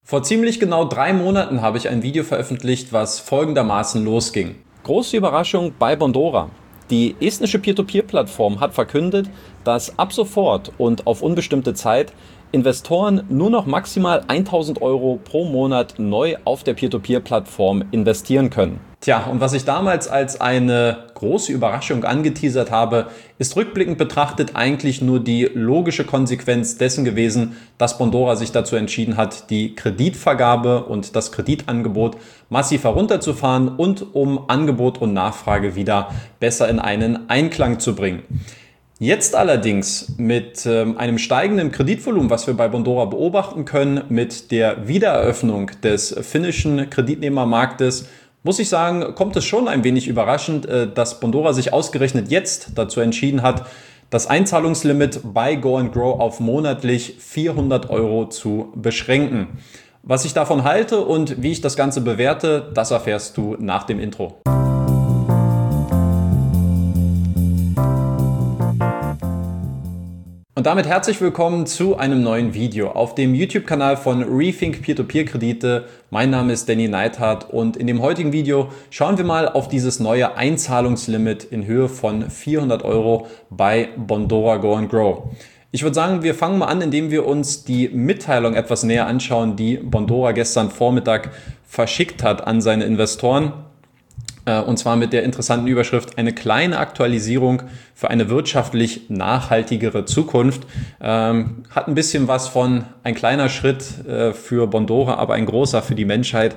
Vor ziemlich genau 3 Monaten habe ich ein Video veröffentlicht, was folgendermaßen losging. Große Überraschung bei Bondora. Die estnische Peer-to-Peer-Plattform hat verkündet, dass ab sofort und auf unbestimmte Zeit Investoren nur noch maximal 1.000 Euro pro Monat neu auf der Peer-to-Peer-Plattform investieren können. Tja, und was ich damals als eine große Überraschung angeteasert habe, ist rückblickend betrachtet eigentlich nur die logische Konsequenz dessen gewesen, dass Bondora sich dazu entschieden hat, die Kreditvergabe und das Kreditangebot massiv herunterzufahren und um Angebot und Nachfrage wieder besser in einen Einklang zu bringen. Jetzt allerdings mit einem steigenden Kreditvolumen, was wir bei Bondora beobachten können, mit der Wiedereröffnung des finnischen Kreditnehmermarktes, muss ich sagen, kommt es schon ein wenig überraschend, dass Bondora sich ausgerechnet jetzt dazu entschieden hat, das Einzahlungslimit bei Go & Grow auf monatlich 400 Euro zu beschränken. Was ich davon halte und wie ich das Ganze bewerte, das erfährst du nach dem Intro. Und damit herzlich willkommen zu einem neuen Video auf dem YouTube-Kanal von Rethink Peer-to-Peer-Kredite. Mein Name ist Danny Neithardt und in dem heutigen Video schauen wir mal auf dieses neue Einzahlungslimit in Höhe von 400 Euro bei Bondora Go & Grow. Ich würde sagen, wir fangen mal an, indem wir uns die Mitteilung etwas näher anschauen, die Bondora gestern Vormittag verschickt hat an seine Investoren. Und zwar mit der interessanten Überschrift: eine kleine Aktualisierung für eine wirtschaftlich nachhaltigere Zukunft. Hat ein bisschen was von ein kleiner Schritt für Bondora, aber ein großer für die Menschheit.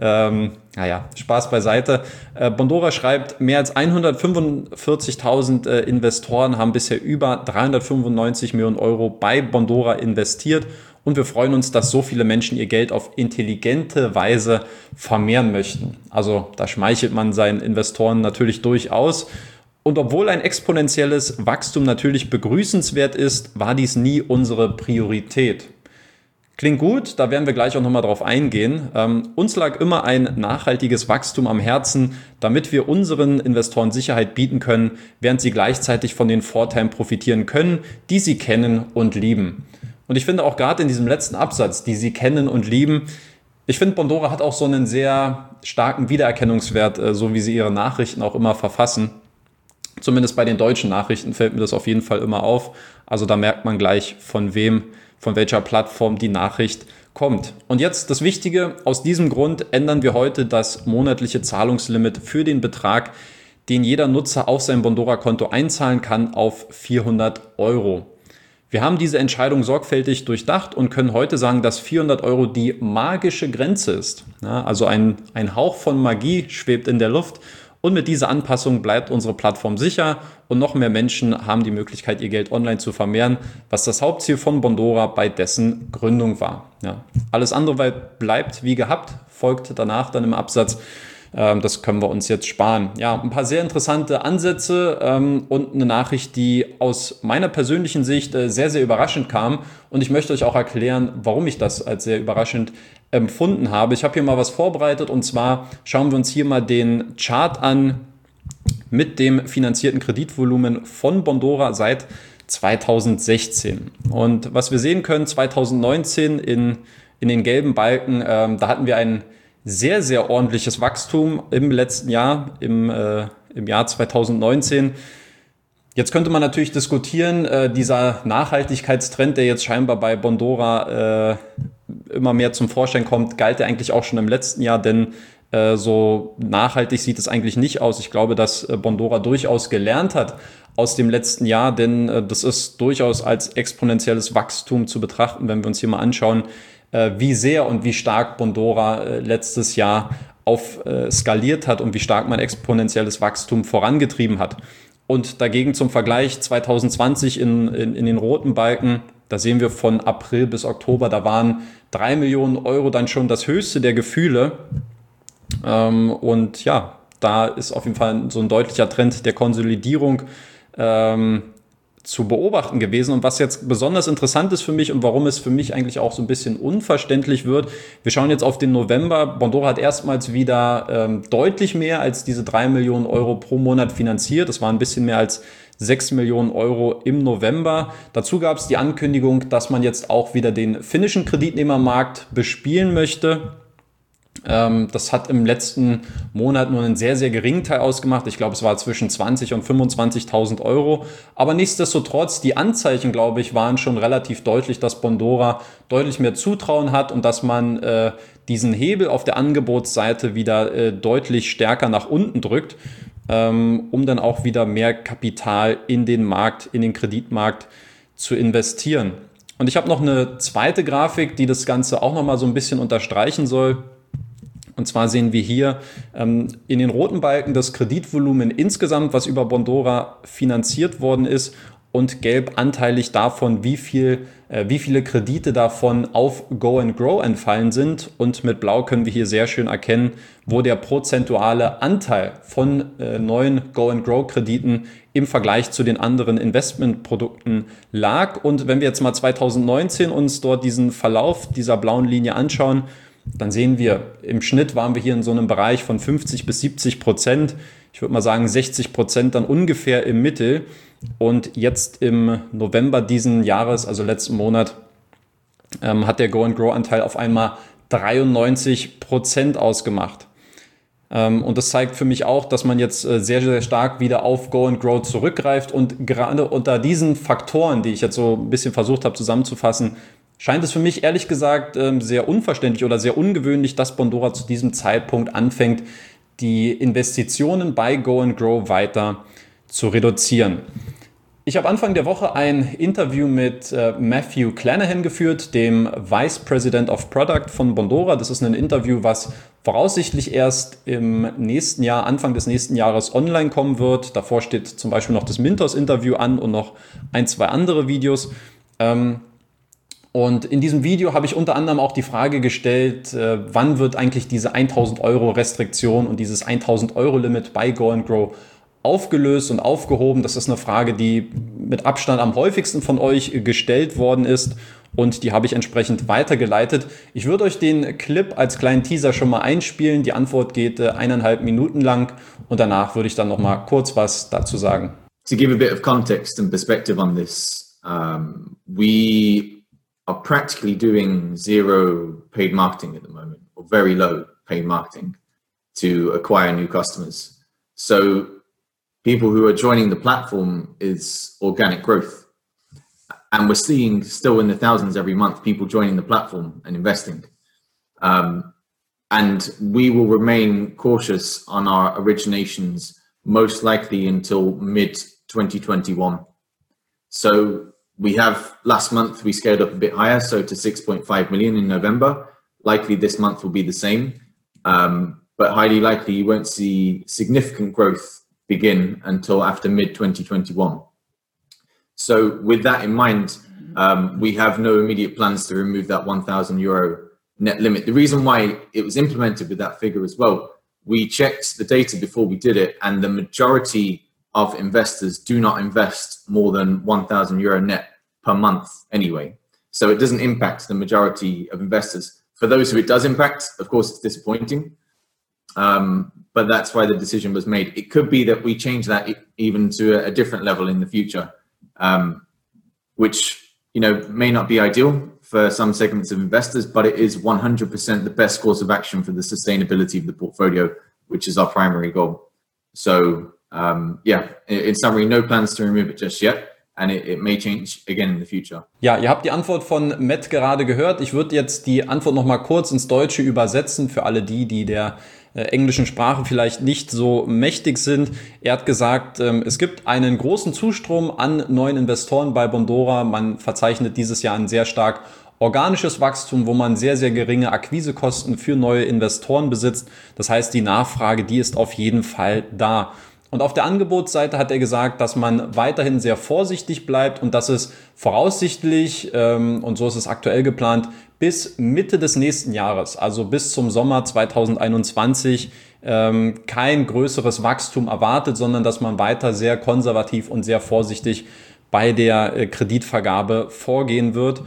Spaß beiseite. Bondora schreibt, mehr als 145.000 Investoren haben bisher über 395 Millionen Euro bei Bondora investiert. Und wir freuen uns, dass so viele Menschen ihr Geld auf intelligente Weise vermehren möchten. Also da schmeichelt man seinen Investoren natürlich durchaus. Und obwohl ein exponentielles Wachstum natürlich begrüßenswert ist, war dies nie unsere Priorität. Klingt gut, da werden wir gleich auch nochmal drauf eingehen. Uns lag immer ein nachhaltiges Wachstum am Herzen, damit wir unseren Investoren Sicherheit bieten können, während sie gleichzeitig von den Vorteilen profitieren können, die sie kennen und lieben. Und ich finde auch gerade in diesem letzten Absatz, die sie kennen und lieben, ich finde, Bondora hat auch so einen sehr starken Wiedererkennungswert, so wie sie ihre Nachrichten auch immer verfassen. Zumindest bei den deutschen Nachrichten fällt mir das auf jeden Fall immer auf. Also da merkt man gleich, von welcher Plattform die Nachricht kommt. Und jetzt das Wichtige: Aus diesem Grund ändern wir heute das monatliche Zahlungslimit für den Betrag, den jeder Nutzer auf sein Bondora-Konto einzahlen kann, auf 400 Euro. Wir haben diese Entscheidung sorgfältig durchdacht und können heute sagen, dass 400 Euro die magische Grenze ist. Ja, also ein Hauch von Magie schwebt in der Luft, und mit dieser Anpassung bleibt unsere Plattform sicher und noch mehr Menschen haben die Möglichkeit, ihr Geld online zu vermehren, was das Hauptziel von Bondora bei dessen Gründung war. Ja, alles andere bleibt wie gehabt, folgt danach dann im Absatz. Das können wir uns jetzt sparen. Ja, ein paar sehr interessante Ansätze und eine Nachricht, die aus meiner persönlichen Sicht sehr, sehr überraschend kam. Und ich möchte euch auch erklären, warum ich das als sehr überraschend empfunden habe. Ich habe hier mal was vorbereitet, und zwar schauen wir uns hier mal den Chart an mit dem finanzierten Kreditvolumen von Bondora seit 2016. Und was wir sehen können, 2019 in den gelben Balken, da hatten wir ein sehr, sehr ordentliches Wachstum im letzten Jahr, im Jahr 2019. Jetzt könnte man natürlich diskutieren, dieser Nachhaltigkeitstrend, der jetzt scheinbar bei Bondora immer mehr zum Vorschein kommt, galt ja eigentlich auch schon im letzten Jahr, denn so nachhaltig sieht es eigentlich nicht aus. Ich glaube, dass Bondora durchaus gelernt hat aus dem letzten Jahr, denn das ist durchaus als exponentielles Wachstum zu betrachten, wenn wir uns hier mal anschauen, wie sehr und wie stark Bondora letztes Jahr skaliert hat und wie stark man exponentielles Wachstum vorangetrieben hat. Und dagegen zum Vergleich 2020 in den roten Balken, da sehen wir von April bis Oktober, da waren 3 Millionen Euro dann schon das höchste der Gefühle. Und ja, da ist auf jeden Fall so ein deutlicher Trend der Konsolidierung zu beobachten gewesen. Und was jetzt besonders interessant ist für mich und warum es für mich eigentlich auch so ein bisschen unverständlich wird: Wir schauen jetzt auf den November. Bondora hat erstmals wieder deutlich mehr als diese 3 Millionen Euro pro Monat finanziert. Das waren ein bisschen mehr als 6 Millionen Euro im November. Dazu gab es die Ankündigung, dass man jetzt auch wieder den finnischen Kreditnehmermarkt bespielen möchte. Das hat im letzten Monat nur einen sehr, sehr geringen Teil ausgemacht. Ich glaube, es war zwischen 20.000 und 25.000 Euro. Aber nichtsdestotrotz, die Anzeichen, glaube ich, waren schon relativ deutlich, dass Bondora deutlich mehr Zutrauen hat und dass man diesen Hebel auf der Angebotsseite wieder deutlich stärker nach unten drückt, um dann auch wieder mehr Kapital in den Markt, in den Kreditmarkt zu investieren. Und ich habe noch eine zweite Grafik, die das Ganze auch nochmal so ein bisschen unterstreichen soll. Und zwar sehen wir hier in den roten Balken das Kreditvolumen insgesamt, was über Bondora finanziert worden ist, und gelb anteilig davon, wie viele Kredite davon auf Go and Grow entfallen sind. Und mit blau können wir hier sehr schön erkennen, wo der prozentuale Anteil von neuen Go and Grow Krediten im Vergleich zu den anderen Investmentprodukten lag. Und wenn wir jetzt mal 2019 uns dort diesen Verlauf dieser blauen Linie anschauen, dann sehen wir, im Schnitt waren wir hier in so einem Bereich von 50-70%. Ich würde mal sagen 60% dann ungefähr im Mittel. Und jetzt im November diesen Jahres, also letzten Monat, hat der Go-and-Grow-Anteil auf einmal 93% ausgemacht. Und das zeigt für mich auch, dass man jetzt sehr, sehr stark wieder auf Go and Grow zurückgreift. Und gerade unter diesen Faktoren, die ich jetzt so ein bisschen versucht habe zusammenzufassen, scheint es für mich ehrlich gesagt sehr unverständlich oder sehr ungewöhnlich, dass Bondora zu diesem Zeitpunkt anfängt, die Investitionen bei Go and Grow weiter zu reduzieren. Ich habe Anfang der Woche ein Interview mit Matthew Clanahan geführt, dem Vice President of Product von Bondora. Das ist ein Interview, was voraussichtlich erst im nächsten Jahr, Anfang des nächsten Jahres online kommen wird. Davor steht zum Beispiel noch das Mintos-Interview an und noch ein, zwei andere Videos. Und in diesem Video habe ich unter anderem auch die Frage gestellt, wann wird eigentlich diese 1.000 Euro Restriktion und dieses 1.000 Euro Limit bei Go and Grow aufgelöst und aufgehoben. Das ist eine Frage, die mit Abstand am häufigsten von euch gestellt worden ist und die habe ich entsprechend weitergeleitet. Ich würde euch den Clip als kleinen Teaser schon mal einspielen. Die Antwort geht 1,5 Minuten lang und danach würde ich dann noch mal kurz was dazu sagen. To give a bit of context and perspective on this, we are practically doing zero paid marketing at the moment, or very low paid marketing to acquire new customers. So people who are joining the platform is organic growth. And we're seeing still in the thousands every month, people joining the platform and investing. And we will remain cautious on our originations, most likely until mid 2021. So we have last month, we scaled up a bit higher, so to 6.5 million in November. Likely this month will be the same, but highly likely you won't see significant growth begin until after mid 2021. So with that in mind, we have no immediate plans to remove that 1,000 euro net limit. The reason why it was implemented with that figure as well, we checked the data before we did it, and the majority of investors do not invest more than 1,000 euro net per month anyway. So it doesn't impact the majority of investors. For those who it does impact, of course, it's disappointing. But that's why the decision was made. It could be that we change that even to a different level in the future, which, you know, may not be ideal for some segments of investors, but it is 100% the best course of action for the sustainability of the portfolio, which is our primary goal. So yeah, in summary, no plans to remove it just yet. And it may change again in the future. Ja, ihr habt die Antwort von Matt gerade gehört. Ich würde jetzt die Antwort noch mal kurz ins Deutsche übersetzen für alle die der englischen Sprache vielleicht nicht so mächtig sind. Er hat gesagt, es gibt einen großen Zustrom an neuen Investoren bei Bondora. Man verzeichnet dieses Jahr ein sehr stark organisches Wachstum, wo man sehr, sehr geringe Akquisekosten für neue Investoren besitzt. Das heißt, die Nachfrage, die ist auf jeden Fall da. Und auf der Angebotsseite hat er gesagt, dass man weiterhin sehr vorsichtig bleibt und dass es voraussichtlich, und so ist es aktuell geplant, bis Mitte des nächsten Jahres, also bis zum Sommer 2021, kein größeres Wachstum erwartet, sondern dass man weiter sehr konservativ und sehr vorsichtig bei der Kreditvergabe vorgehen wird.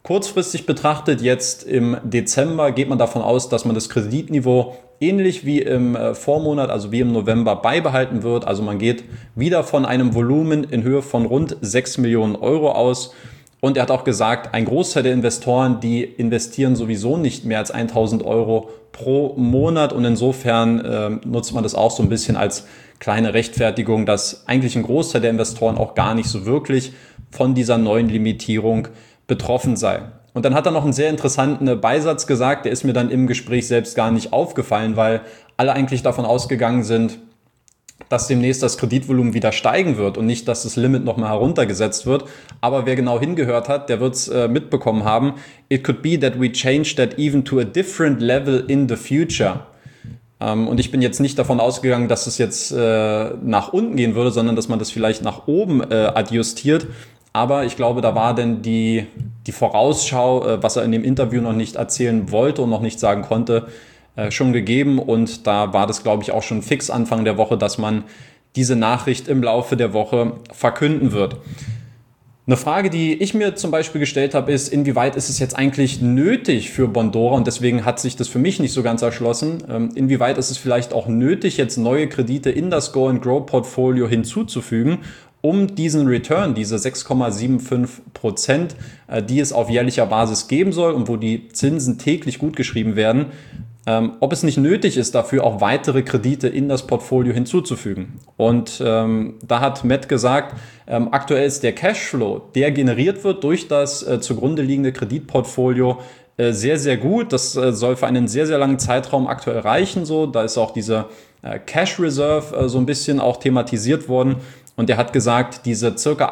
Kurzfristig betrachtet, jetzt im Dezember, geht man davon aus, dass man das Kreditniveau ähnlich wie im Vormonat, also wie im November, beibehalten wird. Also man geht wieder von einem Volumen in Höhe von rund 6 Millionen Euro aus. Und er hat auch gesagt, ein Großteil der Investoren, die investieren sowieso nicht mehr als 1.000 Euro pro Monat. Und insofern nutzt man das auch so ein bisschen als kleine Rechtfertigung, dass eigentlich ein Großteil der Investoren auch gar nicht so wirklich von dieser neuen Limitierung betroffen sei. Und dann hat er noch einen sehr interessanten Beisatz gesagt, der ist mir dann im Gespräch selbst gar nicht aufgefallen, weil alle eigentlich davon ausgegangen sind, dass demnächst das Kreditvolumen wieder steigen wird und nicht, dass das Limit nochmal heruntergesetzt wird. Aber wer genau hingehört hat, der wird es mitbekommen haben. It could be that we change that even to a different level in the future. Und ich bin jetzt nicht davon ausgegangen, dass es jetzt nach unten gehen würde, sondern dass man das vielleicht nach oben adjustiert. Aber ich glaube, da war denn die Vorausschau, was er in dem Interview noch nicht erzählen wollte und noch nicht sagen konnte, schon gegeben. Und da war das, glaube ich, auch schon fix Anfang der Woche, dass man diese Nachricht im Laufe der Woche verkünden wird. Eine Frage, die ich mir zum Beispiel gestellt habe, ist, inwieweit ist es jetzt eigentlich nötig für Bondora, und deswegen hat sich das für mich nicht so ganz erschlossen, inwieweit ist es vielleicht auch nötig, jetzt neue Kredite in das Go-and-Grow-Portfolio hinzuzufügen, um diesen Return, diese 6,75%, die es auf jährlicher Basis geben soll und wo die Zinsen täglich gutgeschrieben werden, ob es nicht nötig ist, dafür auch weitere Kredite in das Portfolio hinzuzufügen. Und da hat Matt gesagt, aktuell ist der Cashflow, der generiert wird durch das zugrunde liegende Kreditportfolio, sehr, sehr gut. Das soll für einen sehr, sehr langen Zeitraum aktuell reichen. So, da ist auch diese Cash Reserve so ein bisschen auch thematisiert worden. Und er hat gesagt, diese circa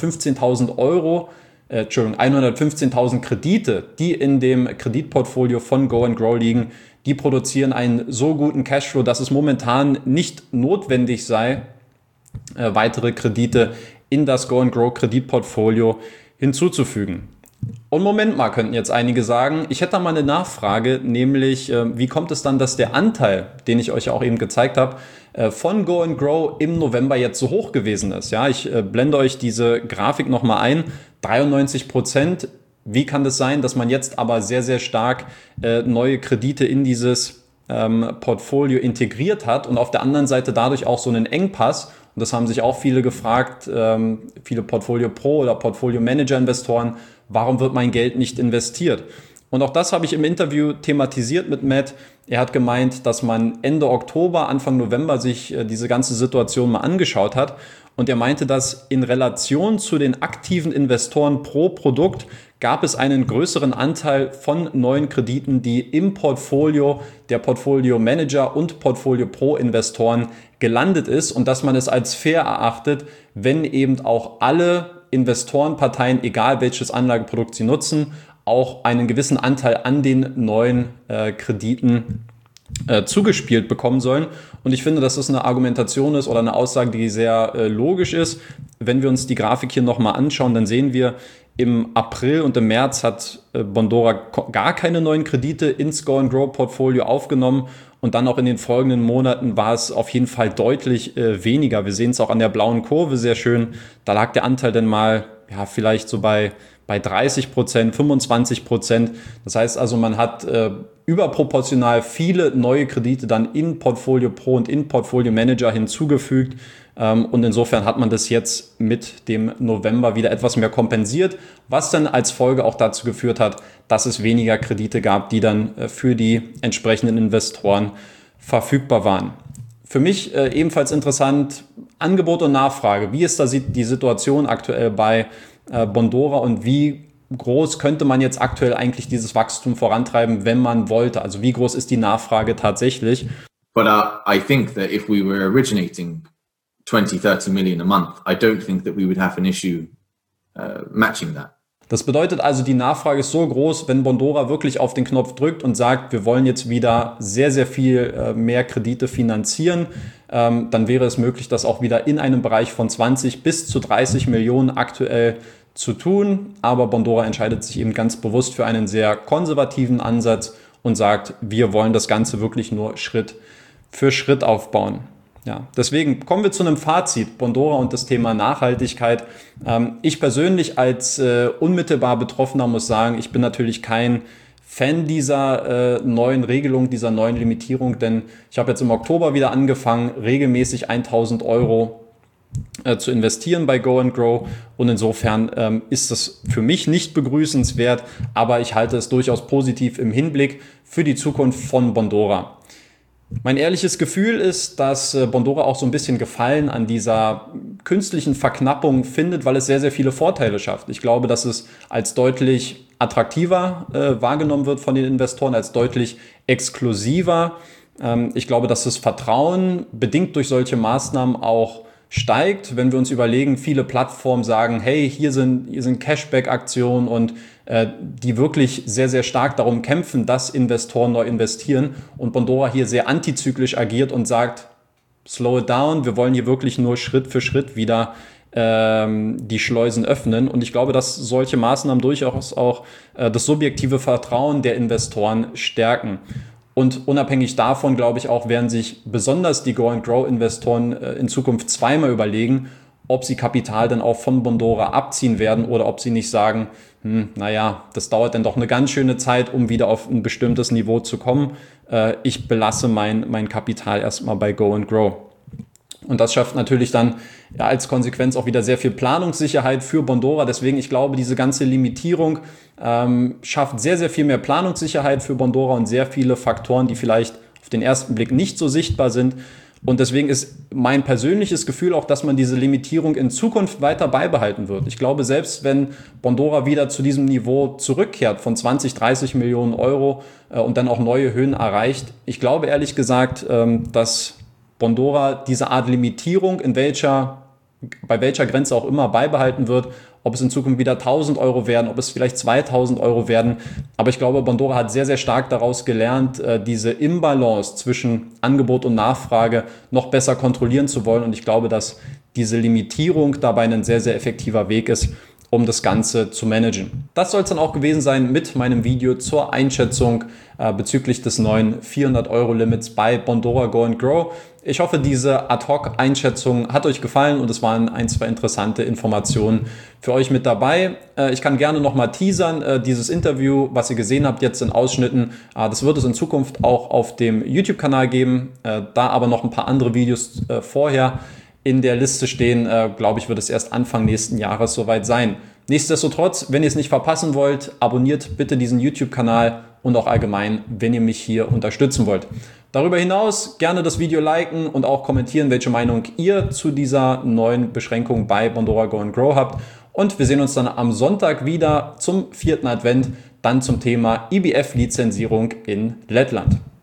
115.000 Kredite, die in dem Kreditportfolio von Go&Grow liegen, die produzieren einen so guten Cashflow, dass es momentan nicht notwendig sei, weitere Kredite in das Go&Grow Kreditportfolio hinzuzufügen. Und Moment mal, könnten jetzt einige sagen, ich hätte da mal eine Nachfrage, nämlich wie kommt es dann, dass der Anteil, den ich euch auch eben gezeigt habe, von Go&Grow im November jetzt so hoch gewesen ist. Ja, ich blende euch diese Grafik nochmal ein, 93%. Wie kann das sein, dass man jetzt aber sehr, sehr stark neue Kredite in dieses Portfolio integriert hat und auf der anderen Seite dadurch auch so einen Engpass? Und das haben sich auch viele gefragt, viele Portfolio Pro oder Portfolio Manager Investoren, warum wird mein Geld nicht investiert? Und auch das habe ich im Interview thematisiert mit Matt. Er hat gemeint, dass man Ende Oktober, Anfang November sich diese ganze Situation mal angeschaut hat. Und er meinte, dass in Relation zu den aktiven Investoren pro Produkt gab es einen größeren Anteil von neuen Krediten, die im Portfolio der Portfolio Manager und Portfolio Pro Investoren gelandet ist und dass man es als fair erachtet, wenn eben auch alle Investorenparteien, egal welches Anlageprodukt sie nutzen, auch einen gewissen Anteil an den neuen Krediten zugespielt bekommen sollen. Und ich finde, dass das eine Argumentation ist oder eine Aussage, die sehr logisch ist. Wenn wir uns die Grafik hier nochmal anschauen, dann sehen wir, im April und im März hat Bondora gar keine neuen Kredite ins Go&Grow-Portfolio aufgenommen. Und dann auch in den folgenden Monaten war es auf jeden Fall deutlich weniger. Wir sehen es auch an der blauen Kurve sehr schön. Da lag der Anteil dann mal vielleicht so bei 30%, 25%. Das heißt also, man hat überproportional viele neue Kredite dann in Portfolio Pro und in Portfolio Manager hinzugefügt. Und insofern hat man das jetzt mit dem November wieder etwas mehr kompensiert, was dann als Folge auch dazu geführt hat, dass es weniger Kredite gab, die dann für die entsprechenden Investoren verfügbar waren. Für mich ebenfalls interessant, Angebot und Nachfrage. Wie ist da die Situation aktuell bei Bondora und wie groß könnte man jetzt aktuell eigentlich dieses Wachstum vorantreiben, wenn man wollte? Also wie groß ist die Nachfrage tatsächlich? But I think that if we were originating 20, 30 million a month, I don't think that we would have an issue matching that. Das bedeutet also, die Nachfrage ist so groß, wenn Bondora wirklich auf den Knopf drückt und sagt, wir wollen jetzt wieder sehr, sehr viel mehr Kredite finanzieren, dann wäre es möglich, das auch wieder in einem Bereich von 20 bis zu 30 Millionen aktuell zu tun. Aber Bondora entscheidet sich eben ganz bewusst für einen sehr konservativen Ansatz und sagt, wir wollen das Ganze wirklich nur Schritt für Schritt aufbauen. Ja, deswegen kommen wir zu einem Fazit, Bondora und das Thema Nachhaltigkeit. Ich persönlich als unmittelbar Betroffener muss sagen, ich bin natürlich kein Fan dieser neuen Regelung, dieser neuen Limitierung, denn ich habe jetzt im Oktober wieder angefangen, regelmäßig 1.000 Euro zu investieren bei Go and Grow, und insofern ist das für mich nicht begrüßenswert, aber ich halte es durchaus positiv im Hinblick für die Zukunft von Bondora. Mein ehrliches Gefühl ist, dass Bondora auch so ein bisschen Gefallen an dieser künstlichen Verknappung findet, weil es sehr, sehr viele Vorteile schafft. Ich glaube, dass es als deutlich attraktiver wahrgenommen wird von den Investoren, als deutlich exklusiver. Ich glaube, dass das Vertrauen bedingt durch solche Maßnahmen auch steigt, wenn wir uns überlegen, viele Plattformen sagen, hey, hier sind Cashback-Aktionen und die wirklich sehr, sehr stark darum kämpfen, dass Investoren neu investieren, und Bondora hier sehr antizyklisch agiert und sagt, slow it down, wir wollen hier wirklich nur Schritt für Schritt wieder die Schleusen öffnen, und ich glaube, dass solche Maßnahmen durchaus auch das subjektive Vertrauen der Investoren stärken. Und unabhängig davon, glaube ich auch, werden sich besonders die Go-and-Grow-Investoren in Zukunft zweimal überlegen, ob sie Kapital dann auch von Bondora abziehen werden oder ob sie nicht sagen, naja, das dauert dann doch eine ganz schöne Zeit, um wieder auf ein bestimmtes Niveau zu kommen. Ich belasse mein Kapital erstmal bei Go and Grow. Und das schafft natürlich dann als Konsequenz auch wieder sehr viel Planungssicherheit für Bondora. Deswegen, ich glaube, diese ganze Limitierung schafft sehr, sehr viel mehr Planungssicherheit für Bondora und sehr viele Faktoren, die vielleicht auf den ersten Blick nicht so sichtbar sind. Und deswegen ist mein persönliches Gefühl auch, dass man diese Limitierung in Zukunft weiter beibehalten wird. Ich glaube, selbst wenn Bondora wieder zu diesem Niveau zurückkehrt von 20, 30 Millionen Euro und dann auch neue Höhen erreicht, ich glaube ehrlich gesagt, dass Bondora diese Art Limitierung bei welcher Grenze auch immer beibehalten wird, ob es in Zukunft wieder 1.000 Euro werden, ob es vielleicht 2.000 Euro werden. Aber ich glaube, Bondora hat sehr, sehr stark daraus gelernt, diese Imbalance zwischen Angebot und Nachfrage noch besser kontrollieren zu wollen. Und ich glaube, dass diese Limitierung dabei ein sehr, sehr effektiver Weg ist, um das Ganze zu managen. Das soll es dann auch gewesen sein mit meinem Video zur Einschätzung bezüglich des neuen 400-Euro-Limits bei Bondora Go and Grow. Ich hoffe, diese Ad-Hoc-Einschätzung hat euch gefallen und es waren ein, zwei interessante Informationen für euch mit dabei. Ich kann gerne nochmal teasern, dieses Interview, was ihr gesehen habt jetzt in Ausschnitten, das wird es in Zukunft auch auf dem YouTube-Kanal geben, da aber noch ein paar andere Videos vorher in der Liste stehen, glaube ich, wird es erst Anfang nächsten Jahres soweit sein. Nichtsdestotrotz, wenn ihr es nicht verpassen wollt, abonniert bitte diesen YouTube-Kanal und auch allgemein, wenn ihr mich hier unterstützen wollt. Darüber hinaus gerne das Video liken und auch kommentieren, welche Meinung ihr zu dieser neuen Beschränkung bei Bondora Go and Grow habt. Und wir sehen uns dann am Sonntag wieder zum 4. Advent, dann zum Thema IBF-Lizenzierung in Lettland.